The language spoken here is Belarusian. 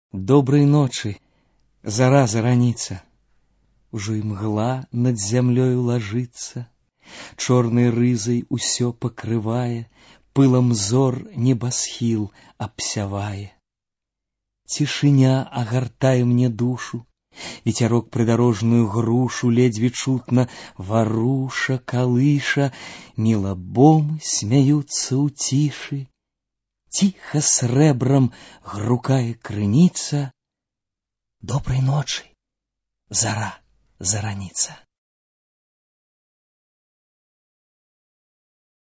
Доброй ночи, зара зараніца. Ужо і мгла над зямлёю лажыцца, чорнай рызай усё пакрывае, пылам зор небасхіл абсявае. Цішыня агартае мне душу, ветерок прыдарожную грушу ледзьве чутна варуша, калыша, мілабомы смяюцца ў цішы. Тихо срэбрам грукае крыніца. Добрай ночы, зара зараніца.